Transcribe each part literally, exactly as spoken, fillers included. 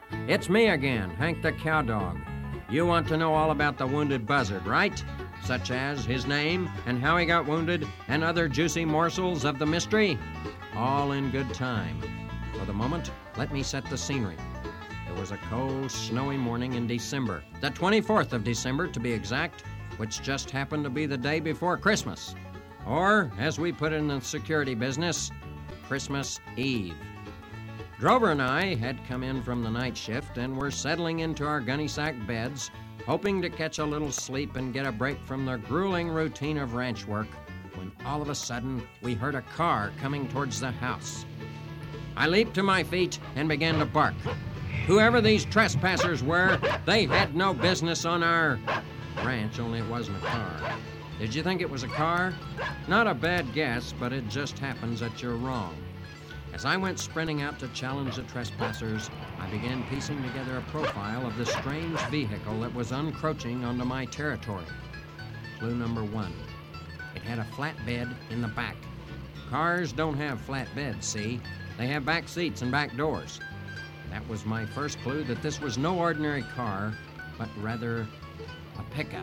It's me again, Hank the Cowdog. You want to know all about the wounded buzzard, right? Such as his name and how he got wounded and other juicy morsels of the mystery? All in good time. For the moment, let me set the scenery. It was a cold, snowy morning in December, the twenty-fourth of December to be exact, which just happened to be the day before Christmas. Or, as we put it in the security business, Christmas Eve. Drover and I had come in from the night shift and were settling into our gunny sack beds, hoping to catch a little sleep and get a break from the grueling routine of ranch work, when all of a sudden we heard a car coming towards the house. I leaped to my feet and began to bark. Whoever these trespassers were, they had no business on our ranch, only it wasn't a car. Did you think it was a car? Not a bad guess, but it just happens that you're wrong. As I went sprinting out to challenge the trespassers, I began piecing together a profile of the strange vehicle that was encroaching onto my territory. Clue number one. It had a flatbed in the back. Cars don't have flatbeds, see? They have back seats and back doors. That was my first clue that this was no ordinary car, but rather a pickup.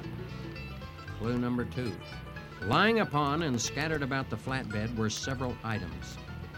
Clue number two. Lying upon and scattered about the flatbed were several items.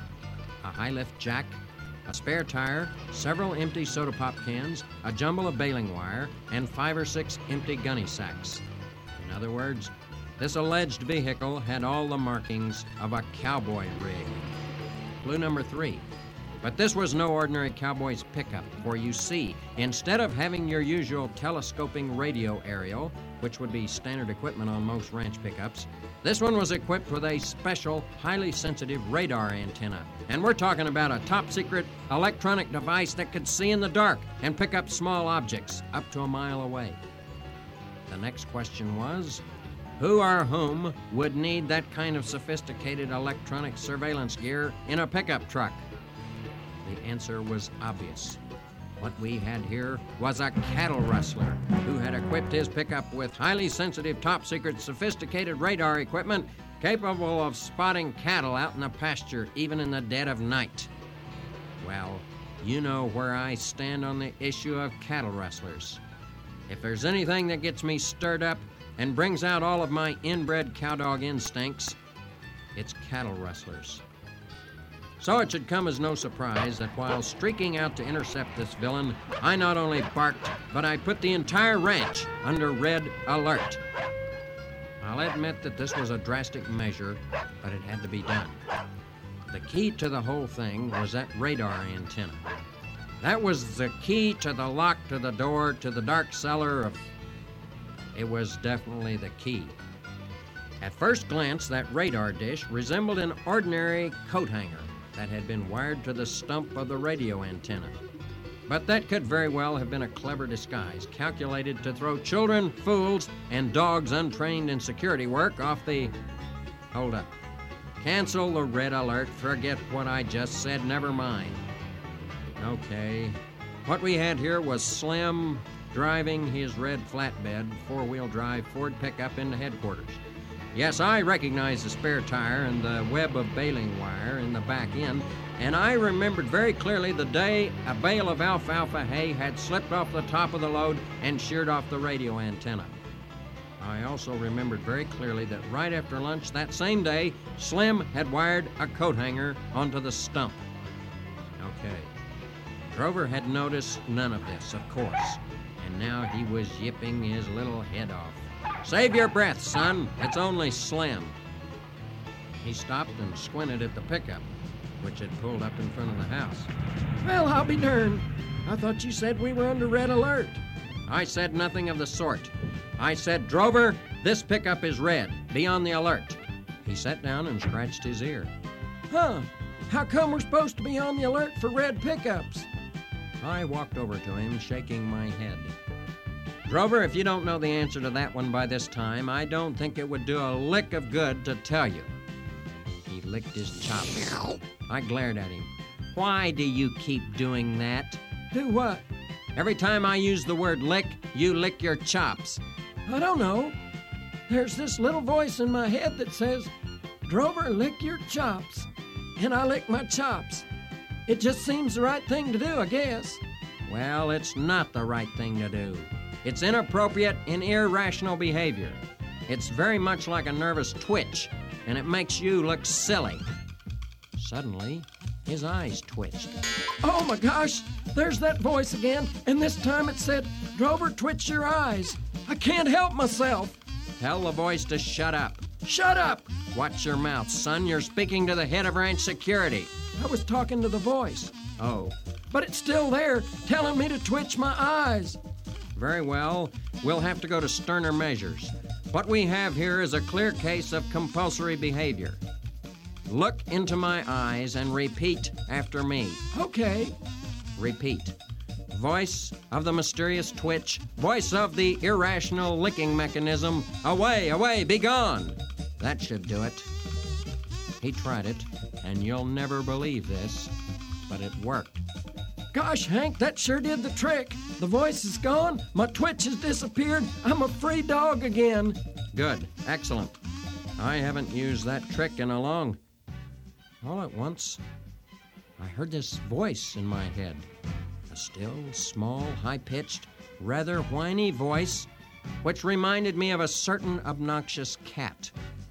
A high-lift jack, a spare tire, several empty soda pop cans, a jumble of baling wire, and five or six empty gunny sacks. In other words, this alleged vehicle had all the markings of a cowboy rig. Clue number three. But this was no ordinary cowboy's pickup, for you see, instead of having your usual telescoping radio aerial, which would be standard equipment on most ranch pickups, this one was equipped with a special, highly sensitive radar antenna. And we're talking about a top-secret electronic device that could see in the dark and pick up small objects up to a mile away. The next question was, who or whom would need that kind of sophisticated electronic surveillance gear in a pickup truck? The answer was obvious. What we had here was a cattle rustler who had equipped his pickup with highly sensitive, top-secret, sophisticated radar equipment capable of spotting cattle out in the pasture even in the dead of night. Well, you know where I stand on the issue of cattle rustlers. If there's anything that gets me stirred up and brings out all of my inbred cowdog instincts, it's cattle rustlers. So it should come as no surprise that while streaking out to intercept this villain, I not only barked, but I put the entire ranch under red alert. I'll admit that this was a drastic measure, but it had to be done. The key to the whole thing was that radar antenna. That was the key to the lock to the door to the dark cellar of... It was definitely the key. At first glance, that radar dish resembled an ordinary coat hanger that had been wired to the stump of the radio antenna. But that could very well have been a clever disguise, calculated to throw children, fools, and dogs untrained in security work off the... Hold up. Cancel the red alert. Forget what I just said. Never mind. Okay. What we had here was Slim driving his red flatbed, four-wheel drive Ford pickup into headquarters. Yes, I recognize the spare tire and the web of baling wire in the back end, and I remembered very clearly the day a bale of alfalfa hay had slipped off the top of the load and sheared off the radio antenna. I also remembered very clearly that right after lunch that same day, Slim had wired a coat hanger onto the stump. Okay. Drover had noticed none of this, of course, and now he was yipping his little head off. Save your breath, son. It's only Slim. He stopped and squinted at the pickup, which had pulled up in front of the house. Well, I'll be darned. I thought you said we were under red alert. I said nothing of the sort. I said, Drover, this pickup is red. Be on the alert. He sat down and scratched his ear. Huh. How come we're supposed to be on the alert for red pickups? I walked over to him, shaking my head. Drover, if you don't know the answer to that one by this time, I don't think it would do a lick of good to tell you. He licked his chops. I glared at him. Why do you keep doing that? Do what? Every time I use the word lick, you lick your chops. I don't know. There's this little voice in my head that says, Drover, lick your chops. And I lick my chops. It just seems the right thing to do, I guess. Well, it's not the right thing to do. It's inappropriate and irrational behavior. It's very much like a nervous twitch, and it makes you look silly. Suddenly, his eyes twitched. Oh my gosh, there's that voice again, and this time it said, Drover, twitch your eyes. I can't help myself. Tell the voice to shut up. Shut up! Watch your mouth, son. You're speaking to the head of ranch security. I was talking to the voice. Oh. But it's still there, telling me to twitch my eyes. Very well. We'll have to go to sterner measures. What we have here is a clear case of compulsory behavior. Look into my eyes and repeat after me. Okay. Repeat. Voice of the mysterious twitch, voice of the irrational licking mechanism, away, away, be gone. That should do it. He tried it, and you'll never believe this, but it worked. Gosh, Hank, that sure did the trick. The voice is gone, my twitch has disappeared, I'm a free dog again. Good, excellent. I haven't used that trick in a long... All at once, I heard this voice in my head. A still, small, high-pitched, rather whiny voice, which reminded me of a certain obnoxious cat.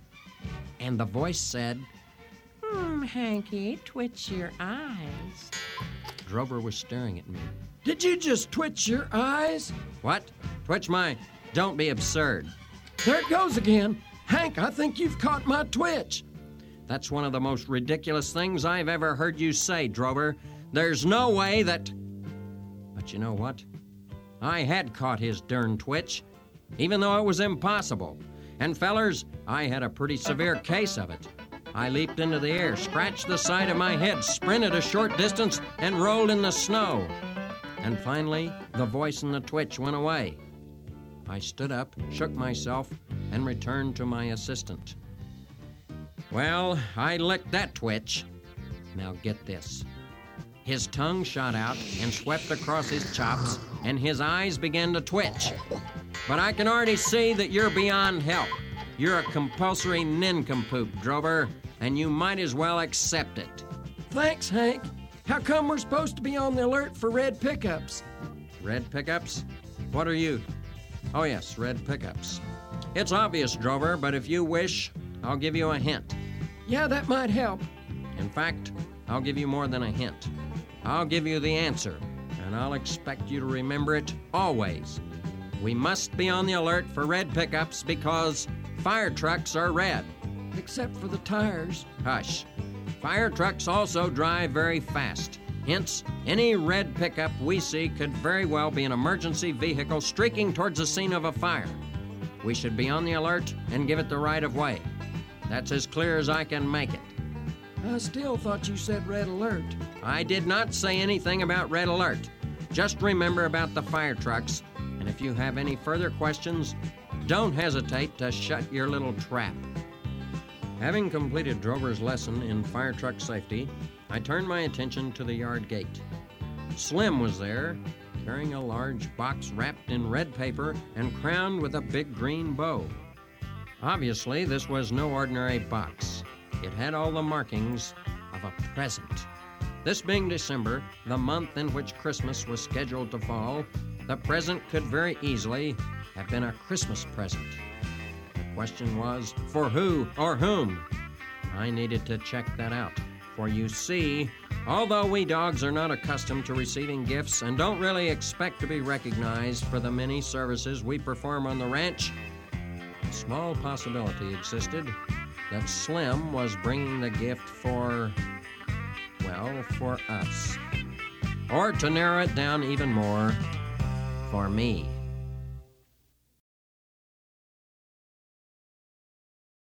And the voice said, Hmm, Hanky, twitch your eyes. Drover was staring at me. Did you just twitch your eyes? What? Twitch my... Don't be absurd. There it goes again. Hank, I think you've caught my twitch. That's one of the most ridiculous things I've ever heard you say, Drover. There's no way that... But you know what? I had caught his darn twitch, even though it was impossible. And fellers, I had a pretty severe case of it. I leaped into the air, scratched the side of my head, sprinted a short distance, and rolled in the snow. And finally, the voice and the twitch went away. I stood up, shook myself, and returned to my assistant. Well, I licked that twitch. Now get this. His tongue shot out and swept across his chops, and his eyes began to twitch. But I can already see that you're beyond help. You're a compulsory nincompoop, Drover, and you might as well accept it. Thanks, Hank. How come we're supposed to be on the alert for red pickups? Red pickups? What are you? Oh, yes, red pickups. It's obvious, Drover, but if you wish, I'll give you a hint. Yeah, that might help. In fact, I'll give you more than a hint. I'll give you the answer, and I'll expect you to remember it always. We must be on the alert for red pickups because fire trucks are red. Except for the tires. Hush. Fire trucks also drive very fast. Hence, any red pickup we see could very well be an emergency vehicle streaking towards the scene of a fire. We should be on the alert and give it the right of way. That's as clear as I can make it. I still thought you said red alert. I did not say anything about red alert. Just remember about the fire trucks, and if you have any further questions, don't hesitate to shut your little trap. Having completed Drover's lesson in fire truck safety, I turned my attention to the yard gate. Slim was there, carrying a large box wrapped in red paper and crowned with a big green bow. Obviously, this was no ordinary box. It had all the markings of a present. This being December, the month in which Christmas was scheduled to fall, the present could very easily have been a Christmas present. The question was, for who or whom? I needed to check that out. For you see, although we dogs are not accustomed to receiving gifts and don't really expect to be recognized for the many services we perform on the ranch, a small possibility existed that Slim was bringing the gift for, well, for us. Or to narrow it down even more, for me.